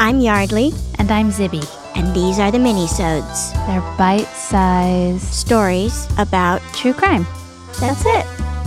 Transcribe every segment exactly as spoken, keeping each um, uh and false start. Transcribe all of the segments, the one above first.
I'm Yardley. And I'm Zibby. And these are the mini-sodes. They're bite-sized stories about true crime. That's it.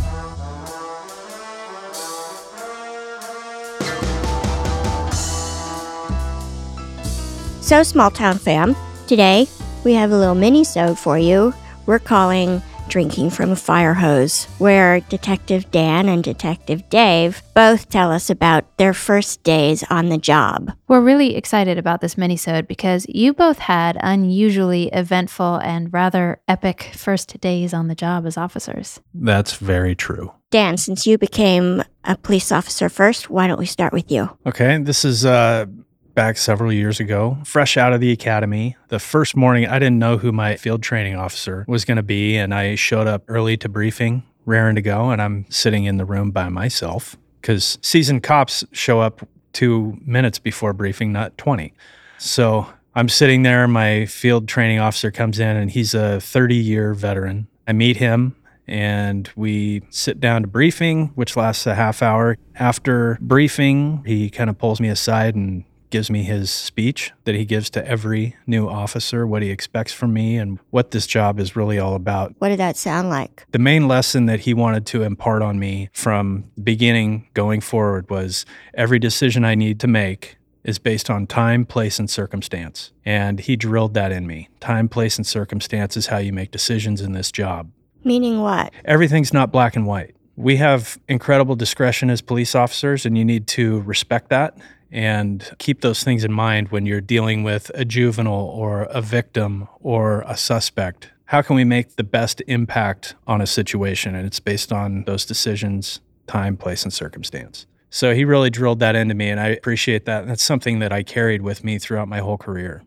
So, Small Town Fam, today we have a little mini-sode for you. We're calling Drinking from a Fire Hose, where Detective Dan and Detective Dave both tell us about their first days on the job. We're really excited about this mini-sode because you both had unusually eventful and rather epic first days on the job as officers. That's very true. Dan, since you became a police officer first, why don't we start with you? Okay, this is uh, back several years ago, fresh out of the academy. The first morning, I didn't know who my field training officer was going to be, and I showed up early to briefing, raring to go, and I'm sitting in the room by myself because seasoned cops show up two minutes before briefing, not twenty. So I'm sitting there, my field training officer comes in, and he's a thirty-year veteran. I meet him, and we sit down to briefing, which lasts a half hour. After briefing, he kind of pulls me aside and gives me his speech that he gives to every new officer, what he expects from me and what this job is really all about. What did that sound like? The main lesson that he wanted to impart on me from the beginning going forward was every decision I need to make is based on time, place, and circumstance. And he drilled that in me. Time, place, and circumstance is how you make decisions in this job. Meaning what? Everything's not black and white. We have incredible discretion as police officers, and you need to respect that and keep those things in mind when you're dealing with a juvenile or a victim or a suspect. How can we make the best impact on a situation? And it's based on those decisions, time, place, and circumstance. So he really drilled that into me, and I appreciate that. That's something that I carried with me throughout my whole career.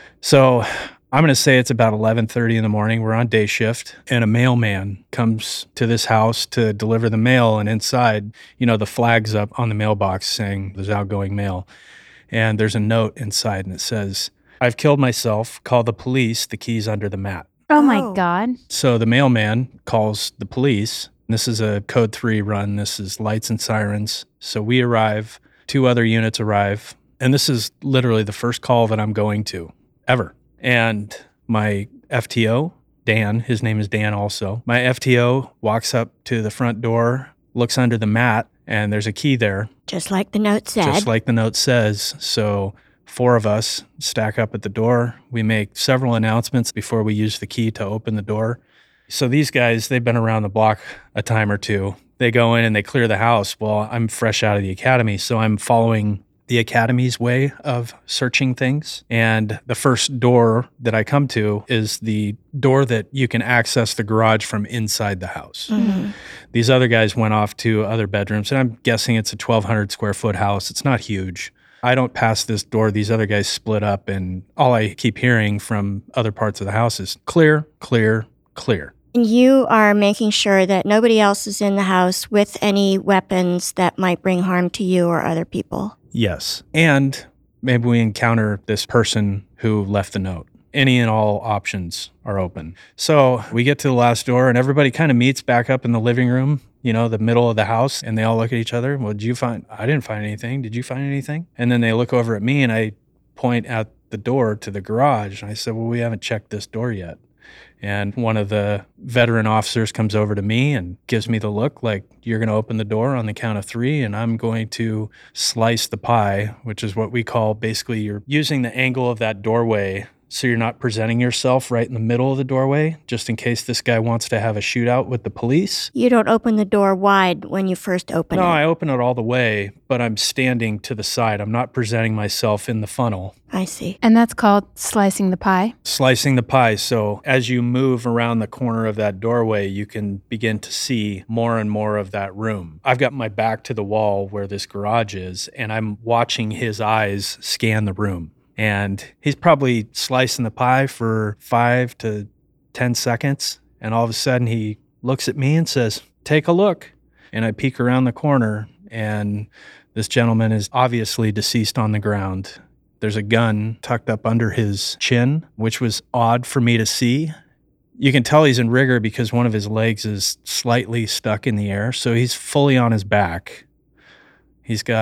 So I'm going to say it's about eleven thirty in the morning. We're on day shift, and a mailman comes to this house to deliver the mail, and inside, you know, the flag's up on the mailbox saying there's outgoing mail. And there's a note inside, and it says, "I've killed myself. Call the police. The key's under the mat." Oh, my Oh. God. So the mailman calls the police. This is a code three run. This is lights and sirens. So we arrive, two other units arrive, and this is literally the first call that I'm going to ever. And my F T O, Dan, his name is Dan also, my F T O walks up to the front door, looks under the mat, and there's a key there. Just like the note said. Just like the note says. So four of us stack up at the door. We make several announcements before we use the key to open the door. So these guys, they've been around the block a time or two. They go in and they clear the house. Well, I'm fresh out of the academy, so I'm following the academy's way of searching things. And the first door that I come to is the door that you can access the garage from inside the house. Mm-hmm. These other guys went off to other bedrooms, and I'm guessing it's a twelve hundred square foot house. It's not huge. I don't pass this door. These other guys split up, and all I keep hearing from other parts of the house is clear, clear, clear. And you are making sure that nobody else is in the house with any weapons that might bring harm to you or other people. Yes. And maybe we encounter this person who left the note. Any and all options are open. So we get to the last door, and everybody kind of meets back up in the living room, you know, the middle of the house, and they all look at each other. Well, did you find, I didn't find anything. Did you find anything? And then they look over at me, and I point out the door to the garage. And I said, well, we haven't checked this door yet. And one of the veteran officers comes over to me and gives me the look like, you're going to open the door on the count of three, and I'm going to slice the pie, which is what we call basically you're using the angle of that doorway so you're not presenting yourself right in the middle of the doorway, just in case this guy wants to have a shootout with the police. You don't open the door wide when you first open No, it. I open it all the way, but I'm standing to the side. I'm not presenting myself in the funnel. I see. And that's called slicing the pie? Slicing the pie. So as you move around the corner of that doorway, you can begin to see more and more of that room. I've got my back to the wall where this garage is, and I'm watching his eyes scan the room. And he's probably slicing the pie for five to ten seconds. And all of a sudden he looks at me and says, take a look. And I peek around the corner, and this gentleman is obviously deceased on the ground. There's a gun tucked up under his chin, which was odd for me to see. You can tell he's in rigor because one of his legs is slightly stuck in the air. So he's fully on his back. He's got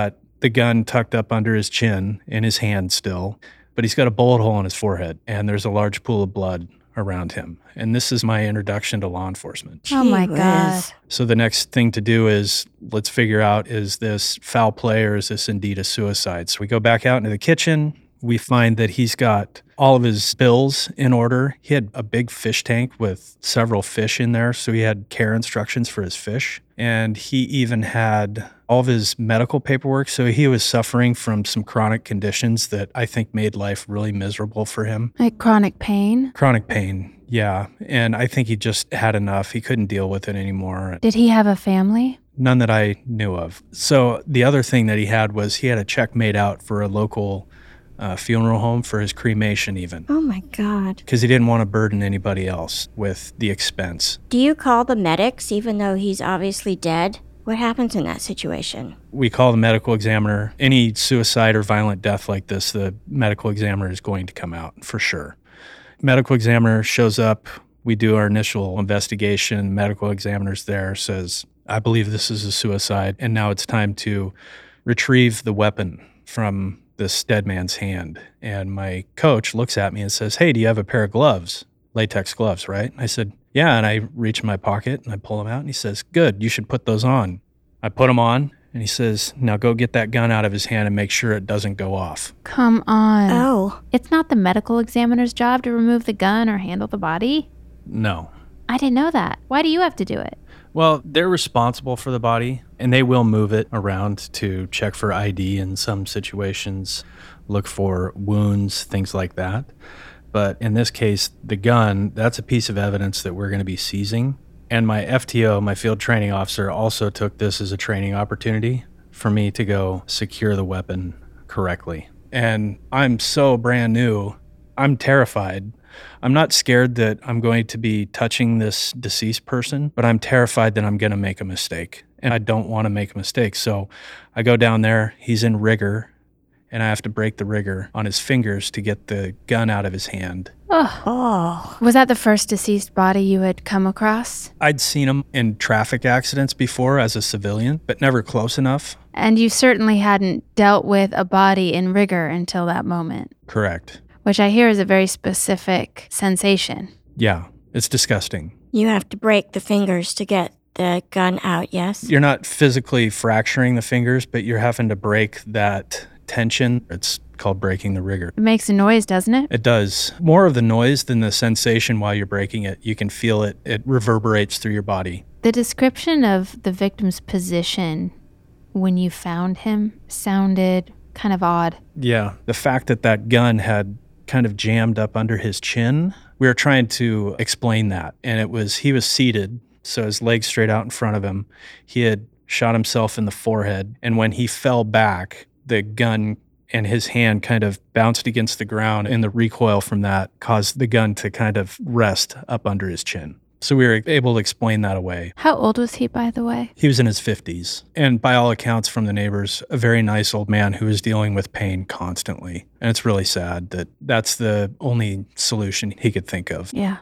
the gun tucked up under his chin in his hand still, but he's got a bullet hole in his forehead, and there's a large pool of blood around him. And this is my introduction to law enforcement. Oh my Gee God. whiz. So the next thing to do is let's figure out, is this foul play or is this indeed a suicide? So we go back out into the kitchen. We find that he's got all of his bills in order. He had a big fish tank with several fish in there, so he had care instructions for his fish. And he even had all of his medical paperwork. So he was suffering from some chronic conditions that I think made life really miserable for him. Like chronic pain? Chronic pain, yeah. And I think he just had enough. He couldn't deal with it anymore. Did he have a family? None that I knew of. So the other thing that he had was he had a check made out for a local uh, funeral home for his cremation even, Oh my God. because he didn't want to burden anybody else with the expense. Do you call the medics even though he's obviously dead? What happens in that situation? We call the medical examiner. Any suicide or violent death like this, the medical examiner is going to come out for sure. Medical examiner shows up. We do our initial investigation. Medical examiner's there, says, I believe this is a suicide, and now it's time to retrieve the weapon from this dead man's hand. And my coach looks at me and says, hey, do you have a pair of gloves? Latex gloves, right? I said, yeah. And I reach in my pocket and I pull them out and he says, good, you should put those on. I put them on and he says, now go get that gun out of his hand and make sure it doesn't go off. Come on. Oh, It's not the medical examiner's job to remove the gun or handle the body? No. I didn't know that. Why do you have to do it? Well, they're responsible for the body and they will move it around to check for I D in some situations, look for wounds, things like that. But in this case, the gun, that's a piece of evidence that we're going to be seizing. And my F T O, my field training officer, also took this as a training opportunity for me to go secure the weapon correctly. And I'm so brand new, I'm terrified. I'm not scared that I'm going to be touching this deceased person, but I'm terrified that I'm going to make a mistake. And I don't want to make a mistake. So I go down there, he's in rigor, and I have to break the rigor on his fingers to get the gun out of his hand. Ugh. oh. Was that the first deceased body you had come across? I'd seen him in traffic accidents before as a civilian, but never close enough. And you certainly hadn't dealt with a body in rigor until that moment, Correct. which I hear is a very specific sensation. Yeah, it's disgusting. You have to break the fingers to get the gun out, yes? You're not physically fracturing the fingers, but you're having to break that tension. It's called breaking the rigor. It makes a noise, doesn't it? It does. More of the noise than the sensation while you're breaking it. You can feel it. It reverberates through your body. The description of the victim's position when you found him sounded kind of odd. Yeah. The fact that that gun had kind of jammed up under his chin, we were trying to explain that. And it was, he was seated, so his legs straight out in front of him. He had shot himself in the forehead. And when he fell back, the gun and his hand kind of bounced against the ground, and the recoil from that caused the gun to kind of rest up under his chin. So we were able to explain that away. How old was he, by the way? He was in his fifties, and by all accounts from the neighbors, a very nice old man who was dealing with pain constantly. And it's really sad that that's the only solution he could think of. Yeah.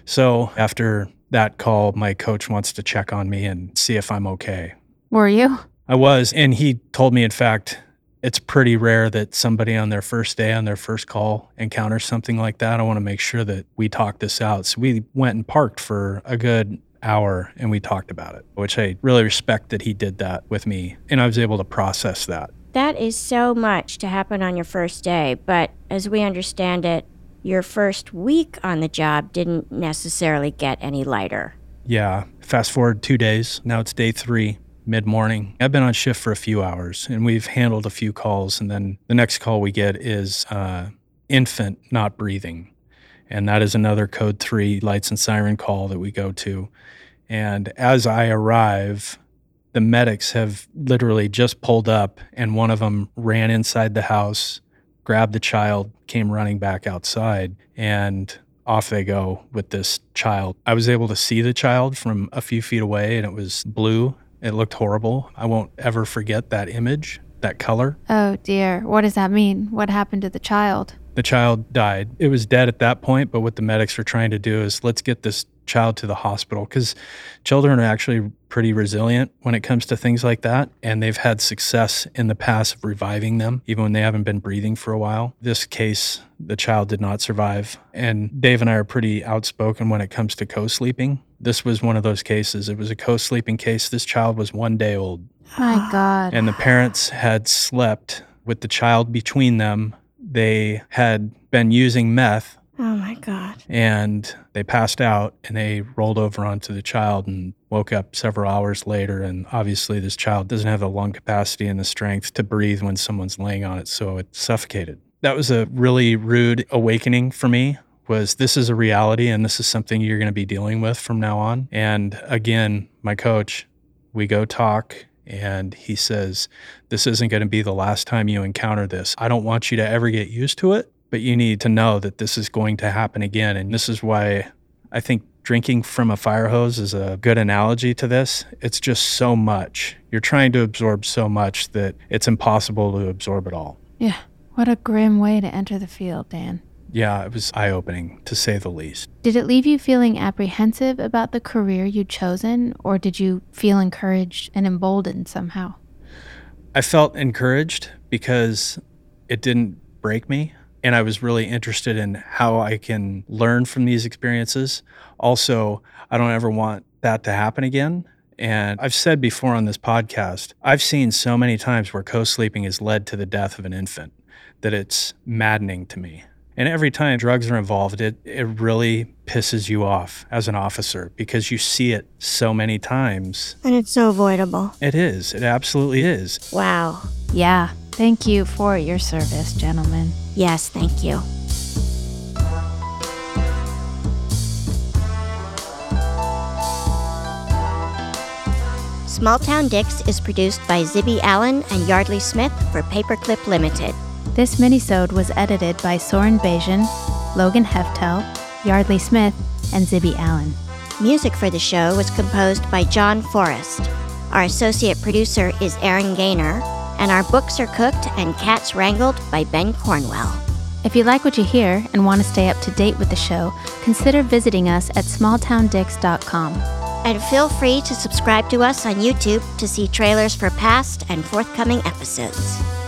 So after that call, my coach wants to check on me and see if I'm okay. Were you? I was, and he told me, in fact, it's pretty rare that somebody on their first day, on their first call, encounters something like that. I want to make sure that we talk this out. So we went and parked for a good hour and we talked about it, which I really respect that he did that with me. And I was able to process that. That is so much to happen on your first day, but as we understand it, your first week on the job didn't necessarily get any lighter. Yeah. Fast forward two days. Now it's day three. Mid-morning. I've been on shift for a few hours and we've handled a few calls, and then the next call we get is uh, infant not breathing. And that is another code three lights and siren call that we go to. And as I arrive, the medics have literally just pulled up, and one of them ran inside the house, grabbed the child, came running back outside, and off they go with this child. I was able to see the child from a few feet away, and it was blue. It looked horrible. I won't ever forget that image, that color. Oh, dear. What does that mean? What happened to the child? The child died. It was dead at that point, but what the medics were trying to do is let's get this child to the hospital, because children are actually pretty resilient when it comes to things like that. And they've had success in the past of reviving them, even when they haven't been breathing for a while. This case, the child did not survive. And Dave and I are pretty outspoken when it comes to co-sleeping. This was one of those cases. It was a co-sleeping case. This child was one day old. My God. And the parents had slept with the child between them. They had been using meth. Oh, my God. And they passed out, and they rolled over onto the child and woke up several hours later. And obviously this child doesn't have the lung capacity and the strength to breathe when someone's laying on it, so it suffocated. That was a really rude awakening for me, was this is a reality, and this is something you're going to be dealing with from now on. And again, my coach, we go talk, and he says, this isn't going to be the last time you encounter this. I don't want you to ever get used to it, but you need to know that this is going to happen again. And this is why I think drinking from a fire hose is a good analogy to this. It's just so much. You're trying to absorb so much that it's impossible to absorb it all. Yeah. What a grim way to enter the field, Dan. Yeah, it was eye-opening, to say the least. Did it leave you feeling apprehensive about the career you'd chosen, or did you feel encouraged and emboldened somehow? I felt encouraged because it didn't break me. And I was really interested in how I can learn from these experiences. Also, I don't ever want that to happen again. And I've said before on this podcast, I've seen so many times where co-sleeping has led to the death of an infant that it's maddening to me. And every time drugs are involved, it, it really pisses you off as an officer because you see it so many times. And it's so avoidable. It is. It absolutely is. Wow. Yeah. Thank you for your service, gentlemen. Yes, thank you. Small Town Dicks is produced by Zibby Allen and Yardley Smith for Paperclip Limited. This minisode was edited by Soren Bajan, Logan Heftel, Yardley Smith, and Zibby Allen. Music for the show was composed by John Forrest. Our associate producer is Aaron Gaynor, and our books are cooked and cats wrangled by Ben Cornwell. If you like what you hear and want to stay up to date with the show, consider visiting us at small town dicks dot com. And feel free to subscribe to us on YouTube to see trailers for past and forthcoming episodes.